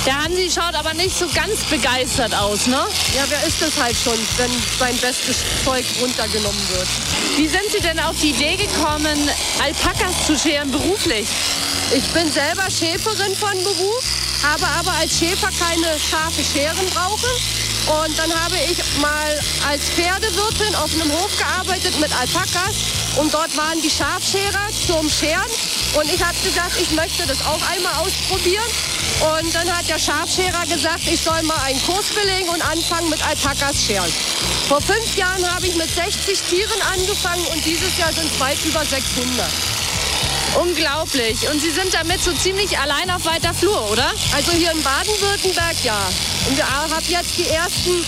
Der Hansi schaut aber nicht so ganz begeistert aus, ne? Ja, wer ist das halt schon, wenn sein bestes Zeug runtergenommen wird? Wie sind Sie denn auf die Idee gekommen, Alpakas zu scheren beruflich? Ich bin selber Schäferin von Beruf, habe aber als Schäfer keine scharfe Scheren brauche. Und dann habe ich mal als Pferdewirtin auf einem Hof gearbeitet mit Alpakas. Und dort waren die Schafscherer zum Scheren. Und ich habe gesagt, ich möchte das auch einmal ausprobieren. Und dann hat der Schafscherer gesagt, ich soll mal einen Kurs belegen und anfangen mit Alpakas scheren. Vor 5 Jahren habe ich mit 60 Tieren angefangen und dieses Jahr sind es weit über 600. Unglaublich. Und Sie sind damit so ziemlich allein auf weiter Flur, oder? Also hier in Baden-Württemberg, ja. Und ich habe jetzt die ersten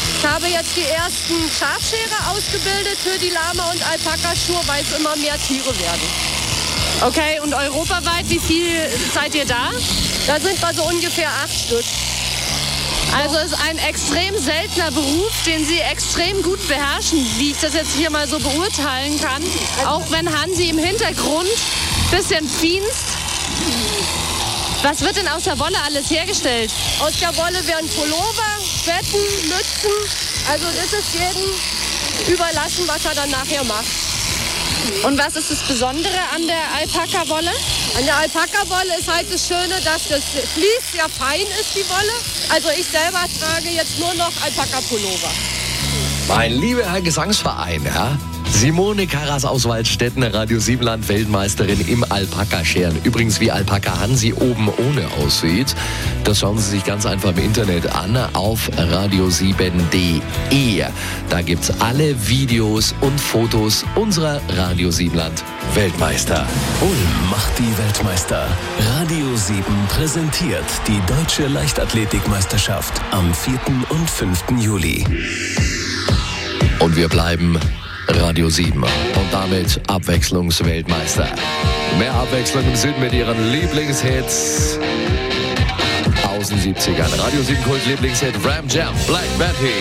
Schafscherer ausgebildet für die Lama- und Alpaka-Schuhe, weil es immer mehr Tiere werden. Okay, und europaweit, wie viel seid ihr da? Da sind wir so ungefähr 8 Stück. Also es ist ein extrem seltener Beruf, den Sie extrem gut beherrschen, wie ich das jetzt hier mal so beurteilen kann. Auch wenn Hansi im Hintergrund ein bisschen fienst. Was wird denn aus der Wolle alles hergestellt? Aus der Wolle werden Pullover, Betten, Mützen. Also es ist jedem überlassen, was er dann nachher macht. Und was ist das Besondere an der Alpaka-Wolle? An der Alpaka-Wolle ist halt das Schöne, dass das Vlies sehr fein ist, die Wolle. Also ich selber trage jetzt nur noch Alpaka-Pullover. Mein lieber Herr Gesangsverein, ja? Simone Karras aus Waldstätten, Radio Siebenland Weltmeisterin im Alpaka-Scheren. Übrigens, wie Alpaka Hansi oben ohne aussieht, das schauen Sie sich ganz einfach im Internet an auf radio7.de. Da gibt's alle Videos und Fotos unserer Radio Siebenland Weltmeister. Ulm macht die Weltmeister. Radio 7 präsentiert die Deutsche Leichtathletikmeisterschaft am 4. und 5. Juli. Und wir bleiben Radio 7 und damit Abwechslungsweltmeister. Mehr Abwechslung im Süden mit ihren Lieblingshits aus den 70ern. Radio 7 Kult Lieblingshit Ram Jam, Black Betty.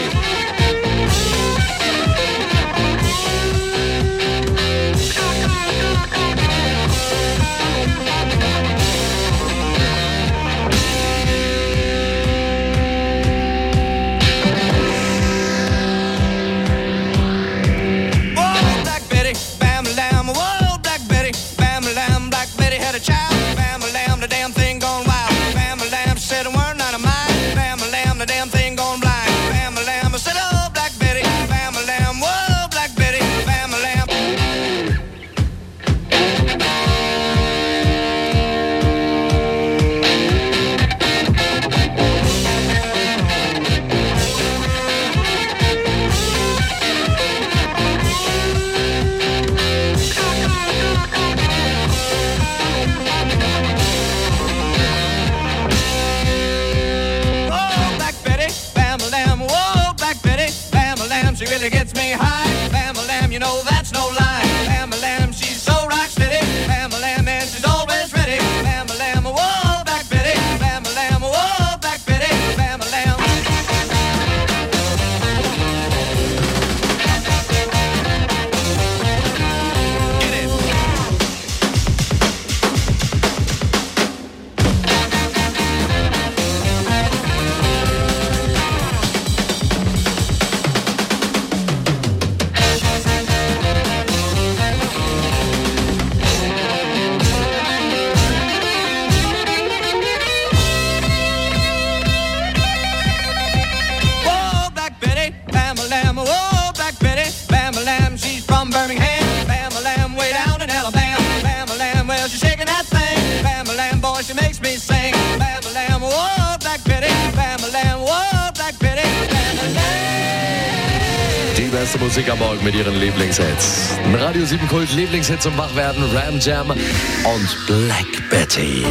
Musik am Morgen mit ihren Lieblingshits. Radio 7 Kult Lieblingshits zum Wachwerden, Ram Jam und Black Betty.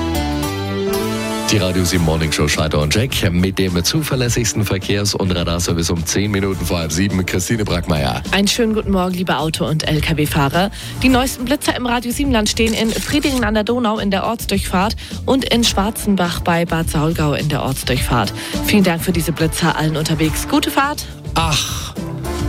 Die Radio 7 Morning Show Schneider und Jack mit dem zuverlässigsten Verkehrs- und Radarservice um 10 Minuten vor 7. Christine Brackmeier. Einen schönen guten Morgen, liebe Auto- und LKW-Fahrer. Die neuesten Blitzer im Radio 7-Land stehen in Friedingen an der Donau in der Ortsdurchfahrt und in Schwarzenbach bei Bad Saulgau in der Ortsdurchfahrt. Vielen Dank für diese Blitzer, allen unterwegs. Gute Fahrt. Ach,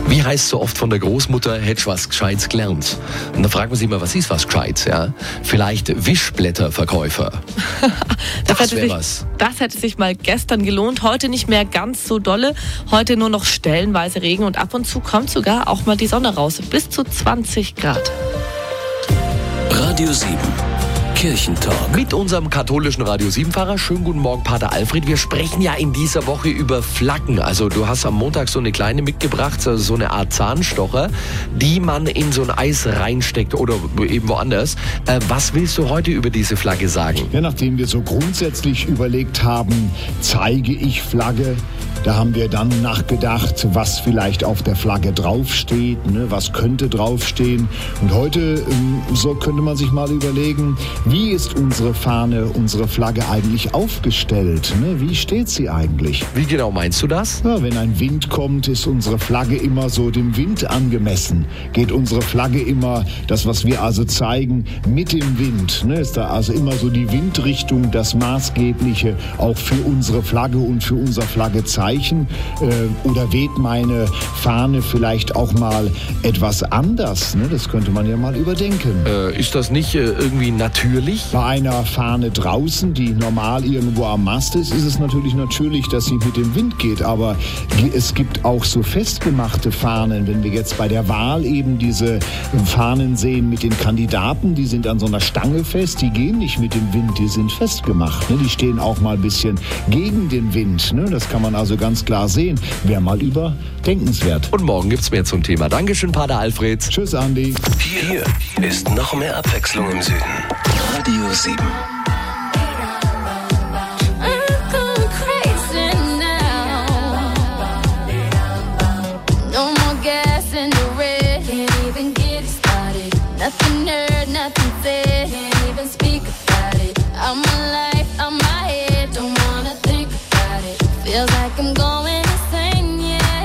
Wie heißt so oft von der Großmutter, hättest was Gescheites gelernt? Und dann fragt man sich immer, was ist was Gescheites? Ja? Vielleicht Wischblätterverkäufer. Das wäre was. Das hätte sich mal gestern gelohnt. Heute nicht mehr ganz so dolle. Heute nur noch stellenweise Regen und ab und zu kommt sogar auch mal die Sonne raus. Bis zu 20 Grad. Radio 7. Kirchentalk. Mit unserem katholischen Radio 7-Fahrer. Schönen guten Morgen, Pater Alfred. Wir sprechen ja in dieser Woche über Flaggen. Also du hast am Montag so eine kleine mitgebracht, also so eine Art Zahnstocher, die man in so ein Eis reinsteckt oder eben woanders. Was willst du heute über diese Flagge sagen? Ja, nachdem wir so grundsätzlich überlegt haben, zeige ich Flagge, da haben wir dann nachgedacht, was vielleicht auf der Flagge draufsteht, ne? Was könnte draufstehen. Und heute so könnte man sich mal überlegen, wie ist unsere Fahne, unsere Flagge eigentlich aufgestellt? Ne? Wie steht sie eigentlich? Wie genau meinst du das? Ja, wenn ein Wind kommt, ist unsere Flagge immer so dem Wind angemessen. Geht unsere Flagge immer, das was wir also zeigen, mit dem Wind. Ne? Ist da also immer so die Windrichtung das Maßgebliche auch für unsere Flagge und für unser Flaggezeichen? Oder weht meine Fahne vielleicht auch mal etwas anders? Ne? Das könnte man ja mal überdenken. Ist das nicht irgendwie natürlich? Bei einer Fahne draußen, die normal irgendwo am Mast ist, ist es natürlich, dass sie mit dem Wind geht. Aber es gibt auch so festgemachte Fahnen. Wenn wir jetzt bei der Wahl eben diese Fahnen sehen mit den Kandidaten, die sind an so einer Stange fest, die gehen nicht mit dem Wind, die sind festgemacht. Ne? Die stehen auch mal ein bisschen gegen den Wind. Ne? Das kann man also ganz klar sehen. Wäre mal überdenkenswert. Und morgen gibt's mehr zum Thema. Dankeschön, Pater Alfred. Tschüss, Andi. Hier ist noch mehr Abwechslung im Süden. Radio 7. Feels like I'm going insane,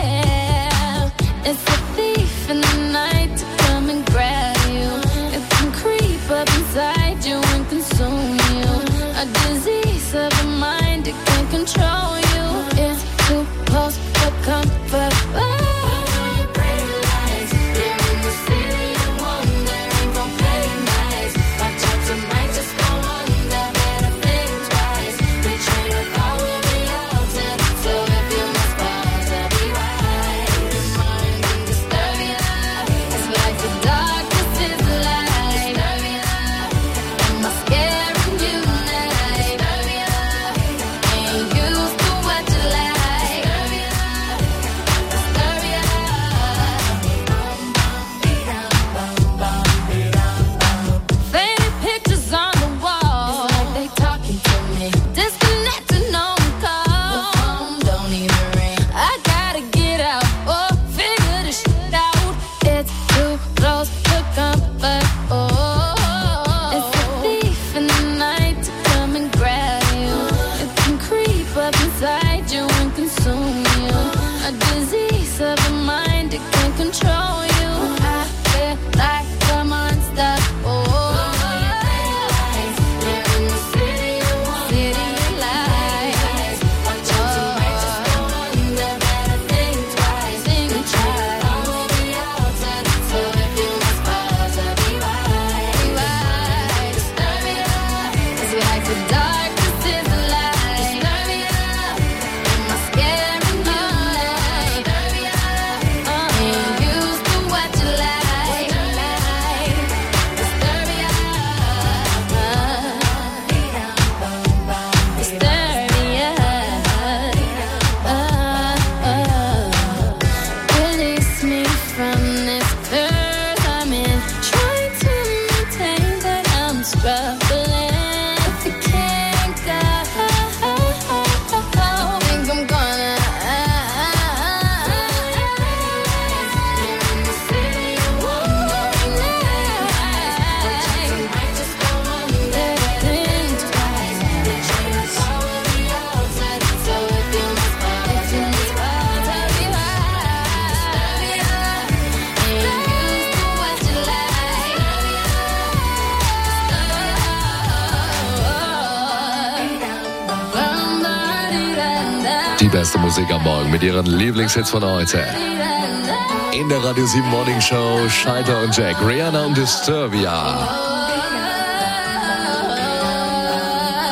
yeah. It's a thief in the night to come and grab you. It can creep up inside you and consume you. A disease of the mind, it can control you. It's too close for comfort. Die beste Musik am Morgen mit ihren Lieblingshits von heute. in der Radio 7 Morning Show. Scheiter und Jack. Rihanna und Disturbia.